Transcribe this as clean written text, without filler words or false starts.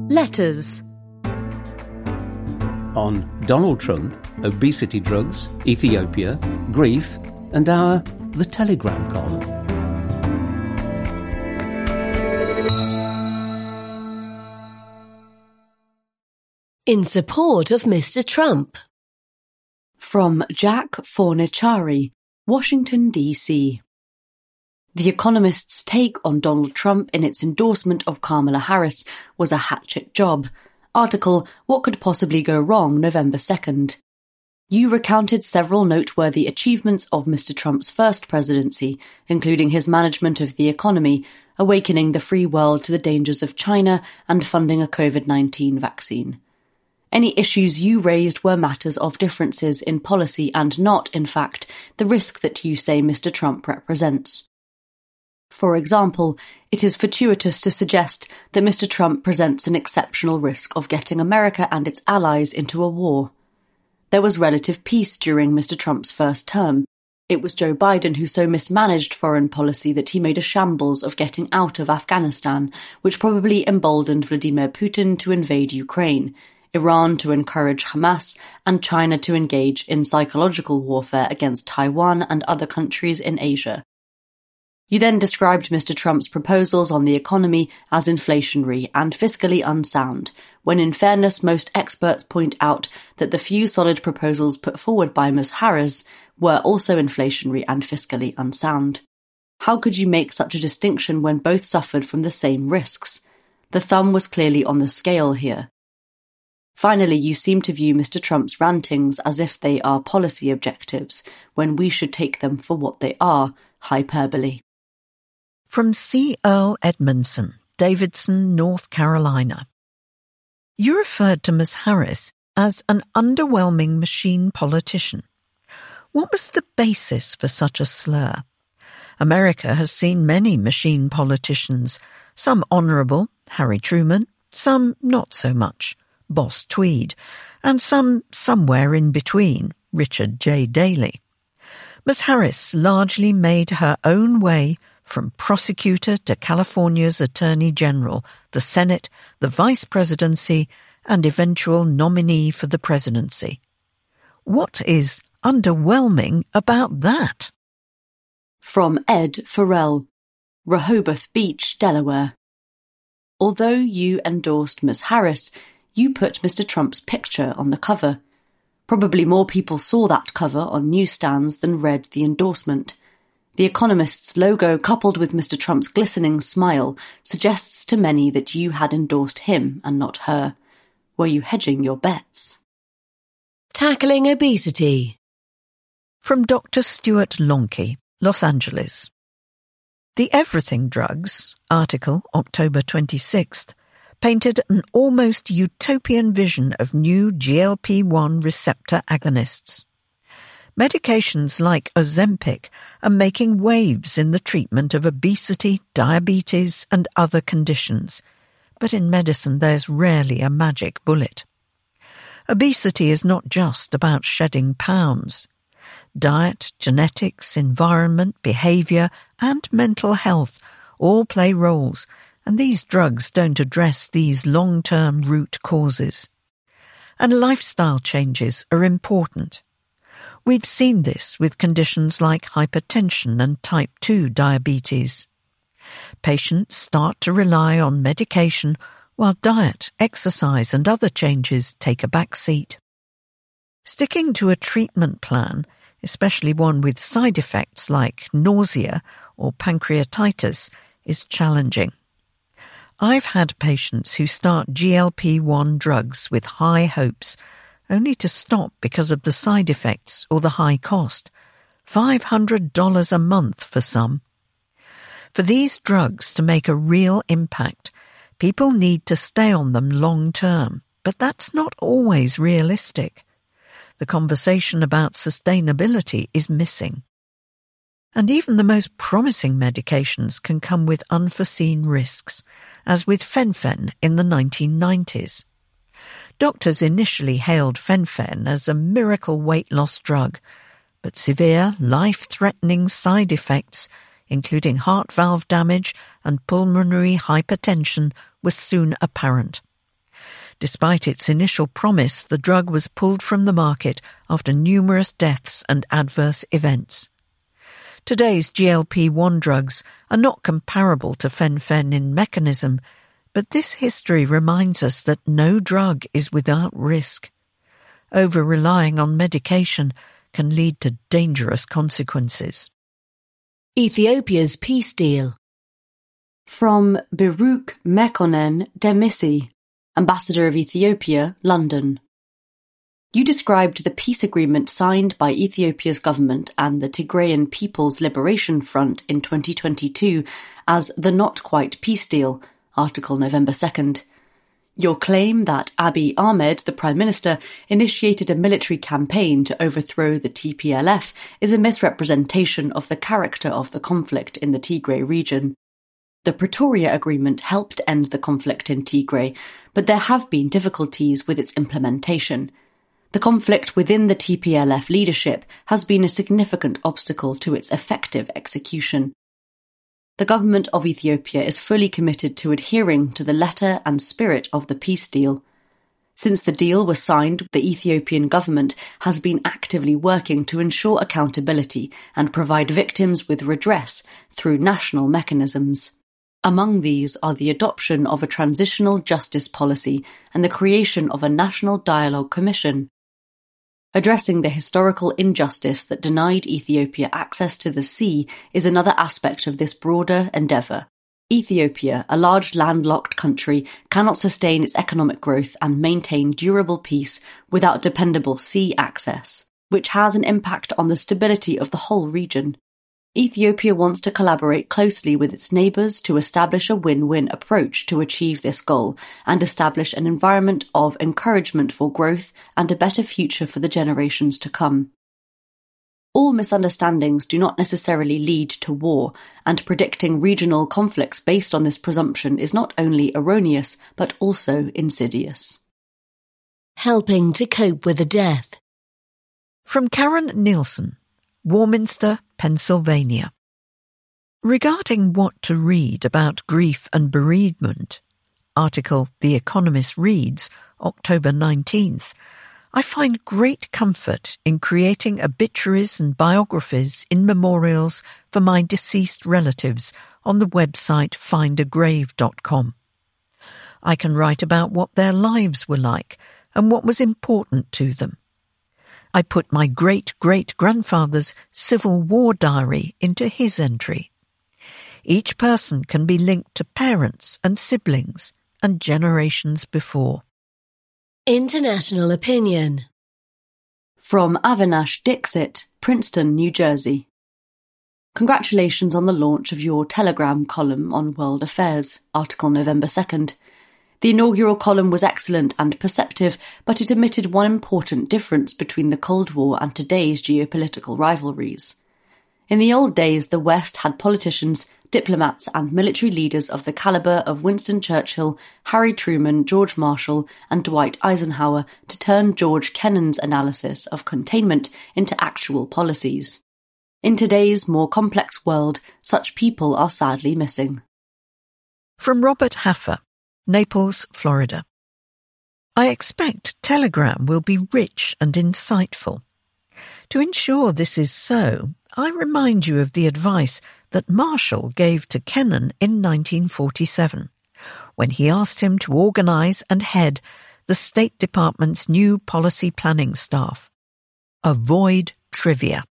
Letters. On Donald Trump, obesity drugs, Ethiopia, grief, and our The Telegram column. In support of Mr. Trump. From Jack Forniciari, Washington, D.C. The Economist's take on Donald Trump in its endorsement of Kamala Harris was a hatchet job. Article, What Could Possibly Go Wrong, November 2nd. You recounted several noteworthy achievements of Mr. Trump's first presidency, including his management of the economy, awakening the free world to the dangers of China, and funding a COVID-19 vaccine. Any issues you raised were matters of differences in policy and not, in fact, the risk that you say Mr. Trump represents. For example, it is fortuitous to suggest that Mr. Trump presents an exceptional risk of getting America and its allies into a war. There was relative peace during Mr. Trump's first term. It was Joe Biden who so mismanaged foreign policy that he made a shambles of getting out of Afghanistan, which probably emboldened Vladimir Putin to invade Ukraine, Iran to encourage Hamas, and China to engage in psychological warfare against Taiwan and other countries in Asia. You then described Mr. Trump's proposals on the economy as inflationary and fiscally unsound, when in fairness most experts point out that the few solid proposals put forward by Ms. Harris were also inflationary and fiscally unsound. How could you make such a distinction when both suffered from the same risks? The thumb was clearly on the scale here. Finally, you seem to view Mr. Trump's rantings as if they are policy objectives, when we should take them for what they are, hyperbole. From C. Earl Edmondson, Davidson, North Carolina. You referred to Ms. Harris as an underwhelming machine politician. What was the basis for such a slur? America has seen many machine politicians, some honourable, Harry Truman, some not so much, Boss Tweed, and some somewhere in between, Richard J. Daley. Ms. Harris largely made her own way from prosecutor to California's Attorney General, the Senate, the Vice Presidency, and eventual nominee for the presidency. What is underwhelming about that? From Ed Farrell, Rehoboth Beach, Delaware. Although you endorsed Ms. Harris, you put Mr. Trump's picture on the cover. Probably more people saw that cover on newsstands than read the endorsement. The Economist's logo, coupled with Mr. Trump's glistening smile, suggests to many that you had endorsed him and not her. Were you hedging your bets? Tackling obesity. From Dr. Stuart Lonke, Los Angeles. The Everything Drugs, article, October 26th, painted an almost utopian vision of new GLP-1 receptor agonists. Medications like Ozempic are making waves in the treatment of obesity, diabetes, and other conditions. But in medicine there's rarely a magic bullet. Obesity is not just about shedding pounds. Diet, genetics, environment, behaviour, and mental health all play roles, and these drugs don't address these long-term root causes. And lifestyle changes are important. We've seen this with conditions like hypertension and type 2 diabetes. Patients start to rely on medication while diet, exercise and other changes take a back seat. Sticking to a treatment plan, especially one with side effects like nausea or pancreatitis, is challenging. I've had patients who start GLP-1 drugs with high hopes, only to stop because of the side effects or the high cost, $500 a month for some. For these drugs to make a real impact, people need to stay on them long term, but that's not always realistic. The conversation about sustainability is missing. And even the most promising medications can come with unforeseen risks, as with Fen-Phen in the 1990s. Doctors initially hailed Fen-Phen as a miracle weight loss drug, but severe, life-threatening side effects, including heart valve damage and pulmonary hypertension, were soon apparent. Despite its initial promise, the drug was pulled from the market after numerous deaths and adverse events. Today's GLP-1 drugs are not comparable to fen-phen in mechanism, but this history reminds us that no drug is without risk. Over-relying on medication can lead to dangerous consequences. Ethiopia's peace deal. From Baruch Mekonnen Demisi, Ambassador of Ethiopia, London. You described the peace agreement signed by Ethiopia's government and the Tigrayan People's Liberation Front in 2022 as the Not Quite Peace Deal, article November 2nd. Your claim that Abiy Ahmed, the Prime Minister, initiated a military campaign to overthrow the TPLF is a misrepresentation of the character of the conflict in the Tigray region. The Pretoria Agreement helped end the conflict in Tigray, but there have been difficulties with its implementation. The conflict within the TPLF leadership has been a significant obstacle to its effective execution. The government of Ethiopia is fully committed to adhering to the letter and spirit of the peace deal. Since the deal was signed, the Ethiopian government has been actively working to ensure accountability and provide victims with redress through national mechanisms. Among these are the adoption of a transitional justice policy and the creation of a National Dialogue Commission. Addressing the historical injustice that denied Ethiopia access to the sea is another aspect of this broader endeavour. Ethiopia, a large landlocked country, cannot sustain its economic growth and maintain durable peace without dependable sea access, which has an impact on the stability of the whole region. Ethiopia wants to collaborate closely with its neighbours to establish a win-win approach to achieve this goal and establish an environment of encouragement for growth and a better future for the generations to come. All misunderstandings do not necessarily lead to war, and predicting regional conflicts based on this presumption is not only erroneous but also insidious. Helping to cope with a death. From Karen Nielsen, Warminster, Pennsylvania. Regarding what to read about grief and bereavement, article The Economist reads, October 19th, I find great comfort in creating obituaries and biographies in memorials for my deceased relatives on the website findagrave.com. I can write about what their lives were like and what was important to them. I put my great-great-grandfather's Civil War diary into his entry. Each person can be linked to parents and siblings and generations before. International opinion. From Avinash Dixit, Princeton, New Jersey. Congratulations on the launch of your Telegram column on World Affairs, article November 2nd. The inaugural column was excellent and perceptive, but it omitted one important difference between the Cold War and today's geopolitical rivalries. In the old days, the West had politicians, diplomats and military leaders of the calibre of Winston Churchill, Harry Truman, George Marshall and Dwight Eisenhower to turn George Kennan's analysis of containment into actual policies. In today's more complex world, such people are sadly missing. From Robert Haffer, Naples, Florida. I expect Telegram will be rich and insightful. To ensure this is so, I remind you of the advice that Marshall gave to Kennan in 1947, when he asked him to organise and head the State Department's new policy planning staff. Avoid trivia.